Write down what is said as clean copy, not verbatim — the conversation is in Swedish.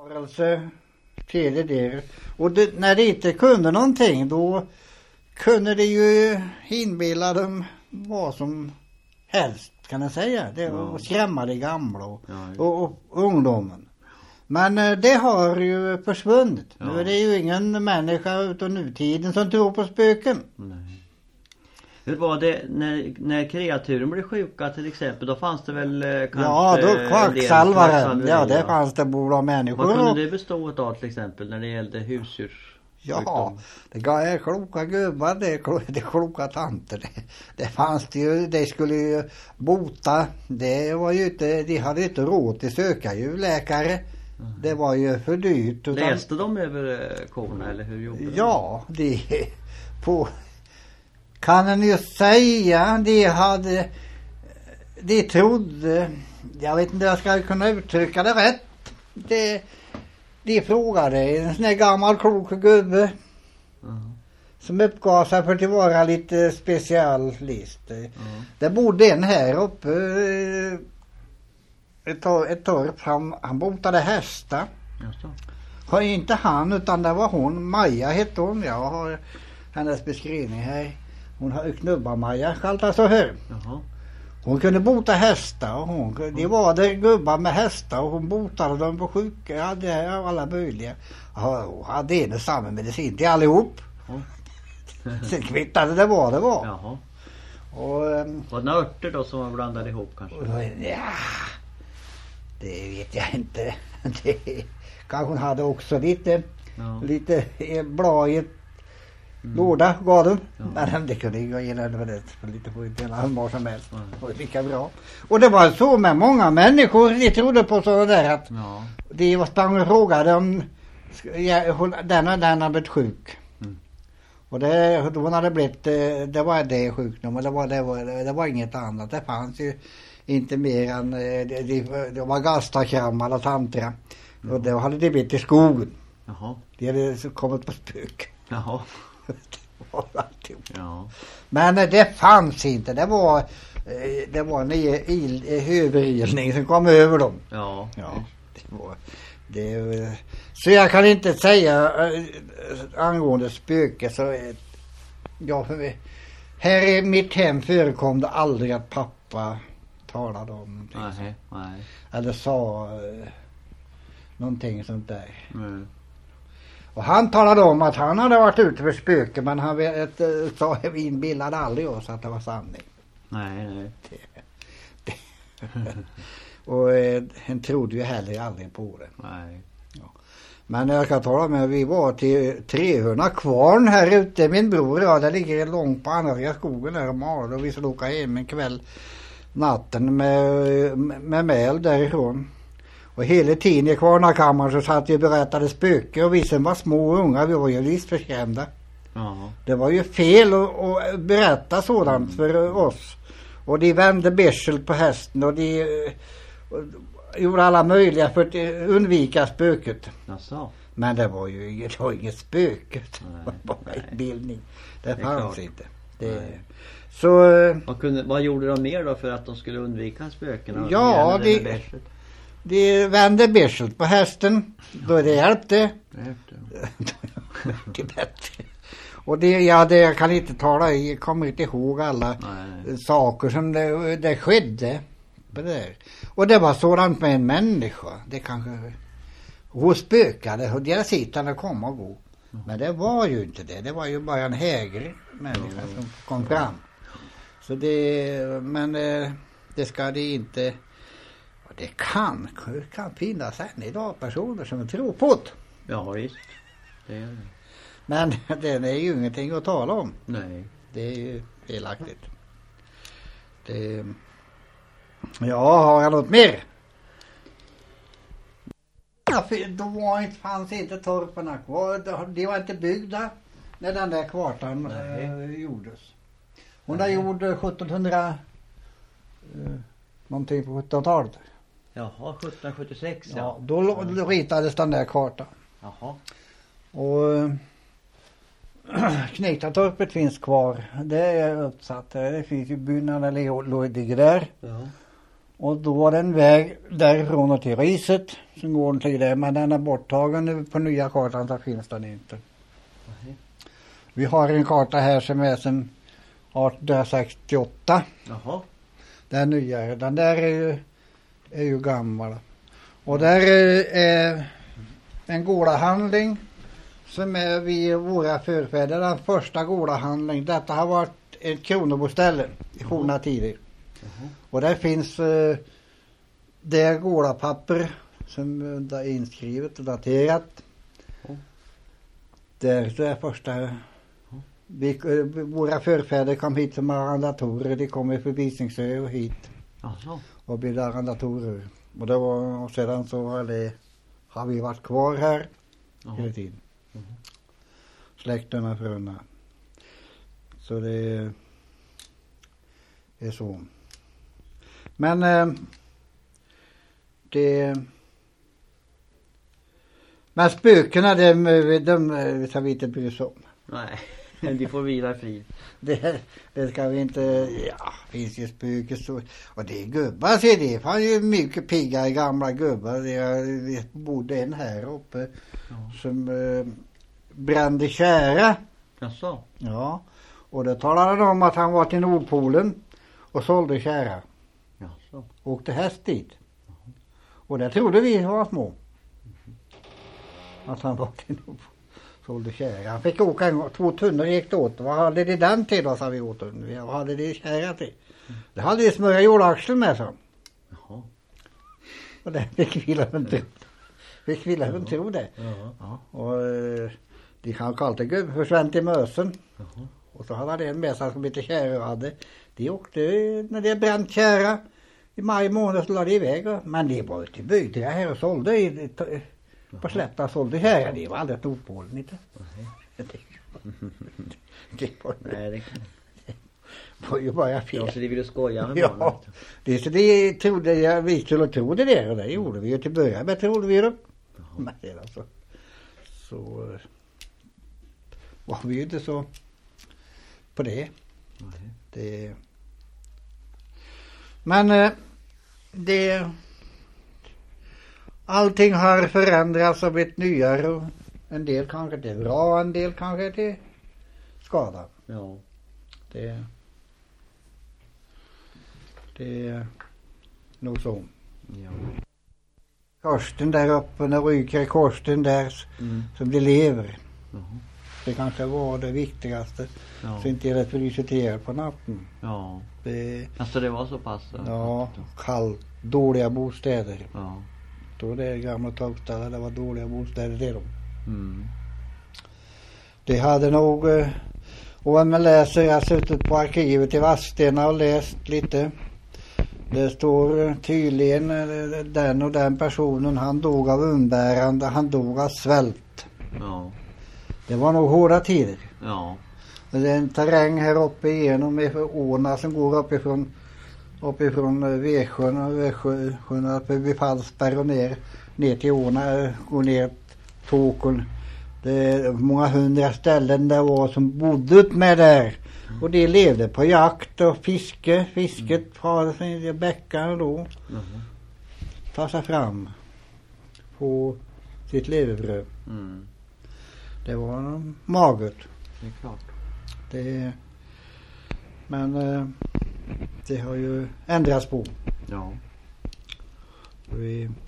rörelse till det där. Och när det inte kunde någonting, då kunde det ju inbilla dem vad som helst, kan jag säga. Det var skrämma de gamla och ungdomen. Men det har ju försvunnit. Nu är det ju ingen människa utav nutiden som tror på spöken. Nej. Hur var det när kreaturen blev sjuka till exempel? Då fanns det väl kanske... Ja, då kvacksalvaren. Ja, det fanns det bord av människor. Vad kunde det bestå av till exempel när det gällde husdjurs? Ja, det är kloka gubbar, det är kloka tanter. Det fanns det ju, det skulle ju bota. Det var ju inte, de hade inte råd till söka ju läkare. Det var ju för dyrt. Läste de över korna eller hur gjorde de? Ja, kan en ju säga, de trodde, jag vet inte jag ska kunna uttrycka det rätt. De frågade en sån här gammal klok gubbe som uppgav sig för att vara lite specialist. Det bodde en här uppe, ett torp, han botade hästar. Har inte han utan det var hon, Maja hette hon. Jag har hennes beskrivning här. Hon har knubba Maja, kallar så här. Hon kunde bota hästar och det var det gubbar med hästar och hon botade dem på sjuka, hade alla möjliga. Hon hade en samma medicin till allihop. Sen kvittade det var. Jaha. Och, var det några örter då som var blandade ihop kanske? Ja, det vet jag inte. Kanske hon hade också lite blad i ett låda gav dem. Men det kunde ju gilla det lite på ett halvmar som helst. Det var lika bra. Och det var så med många människor. De trodde på sådana där att de var sprang och frågade om den hade blivit sjuk. Och då hade blivit, det var det sjukdom. Det var inget annat. Det fanns ju inte mer än det var gastakram och tantra. Och då hade det blivit i skogen. De hade kommit på spök. Men det fanns inte. Det var en överilning som kom över dem. Så jag kan inte säga angående spöke så här i mitt hem förekom det aldrig att pappa talade om någonting. Eller sa någonting sånt där. Och han talade om att han hade varit ute för spöke, men han inbillade aldrig oss att det var sanning. Nej. Och han trodde ju heller aldrig på det. Nej. Ja. Men jag kan tala med, vi var till Trehörna kvarn här ute, min bror, det ligger långt på andra skogen där och malade, och vi skulle åka hem en kväll natten med mäl därifrån. Och hela tiden i kvarnakammaren så satt vi och berättade spöke, och vi som var små och unga, vi var ju visst förskrämda. Det var ju fel att berätta sådant för oss. Och de vände bärsel på hästen och de gjorde alla möjliga för att undvika spöket. Men det var ju inget spöke. Det var bara en bildning. Det fanns inte. Så, vad gjorde de mer då för att de skulle undvika spöken? Ja, de vände bärsel på hästen. Då det hjälpte. Det bättre. Och jag kan inte tala, jag kommer inte ihåg alla saker som det skedde på det där. Och det var sådant med en människa. Det kanske hon spökade och deras sittande kom och gå. Men det var ju inte det. Det var ju bara en hägrig människa som kom fram. Så men det ska det inte. Och det kan finnas än idag personer som tror på det. Ja visst. Det är det. Men det är ju ingenting att tala om. Nej. Det är ju felaktigt. Ja, har jag något mer? Då fanns inte torparna kvar. De var inte byggda när den där kvartan gjordes. Hon där gjorde 1700 någonting på 1700-talet. Jaha, 1776. Ja, då ritades den där kartan. Jaha. Och Knektartorpet finns kvar. Det är uppsatt. Det finns ju byggnader ligger där. Och då var det en väg därifrån och till Riset som går till det, men den är borttagen nu på nya kartan, så finns den inte. Vi har en karta här som är sedan 1868. Jaha. Den nya, den där är ju gammal. Och där är en gårdahandling som är vid våra förfäder, den första gårdahandling. Detta har varit ett kronoboställe i forna tider. Och där finns det gårdapapper som är inskrivet och daterat. Det är första. Våra förfäder kom hit som arrendatorer. De kom från Visingsö och hit. Alltså. Och blev arrendatorer. Och, det var, och sedan så har vi varit kvar här hela tiden. Släkterna frunna. Så det är så. Men men spökena de ska vi inte bry oss om. Nej, de får vila fri. Det ska vi inte. Ja, finns ju spöken så. Och det är gubbar, ser det. Fanns ju mycket pigga gamla gubbar. Det bodde en här uppe som brände kära. Jaså? Ja. Och det talade de om att han var till Nordpolen och sålde kära. Jaså? Åkte häst dit. Och det trodde vi var små. Att han var till Nordpolen. Sålde kära. Han fick åka 2 tunnor gick det åt. Vad hade det den till då, sa vi åt honom. Vad hade det kära till? Det hade vi smörja jordaxel med, så. Jaha. Och det fick vi inte tro det. Ja. Och de kan kalla det gubb för Svent i Mösen. Jaha. Och så hade han en med sig som lite kära hade. De åkte när det bränt kära. I maj månad så lade de iväg. Men de var ute i bygden här och sålde på slätta sålde kära. Det var aldrig ett Nordpolen inte. Det var ju bara fel. Ja, så de ville skoja med ja, det så de trodde vi skulle tro det där. Och det gjorde vi ju till början. Men trodde vi det. Men det alltså. Så var vi ju inte så på det. Det men allting har förändrats och blivit nyare. Och en del kanske till bra, en del kanske till skada. Ja. Det är nog så. Ja. Korsten där uppe, när ryker korsten där som det lever. Det kanske var det viktigaste. Ja. Så inte elektricitet på natten. Ja. Alltså det var så pass? Ja, kallt, dåliga bostäder. Ja. Då det är gamla torpstäder, det var dåliga bostäder det då. Mm. Det hade nog, och om man läser, jag har suttit på arkivet i Vadstena och läst lite. Det står tydligen den och den personen, han dog av umbärande, han dog av svält. Ja. Det var nog hårda tider. Ja. Det är en terräng här uppe igenom med åarna som går uppifrån Väsjön och Väsjön uppe vid Falsberg och ner till åarna, går ner Tåkern. Det är många 100 ställen där var som bodde ut med där. Och de levde på jakt och fiske. Fisket har sig i bäckarna då. Ta sig fram på sitt levebröd. Det var magert. Det är klart. Men det har ju ändrats på. Ja. Vi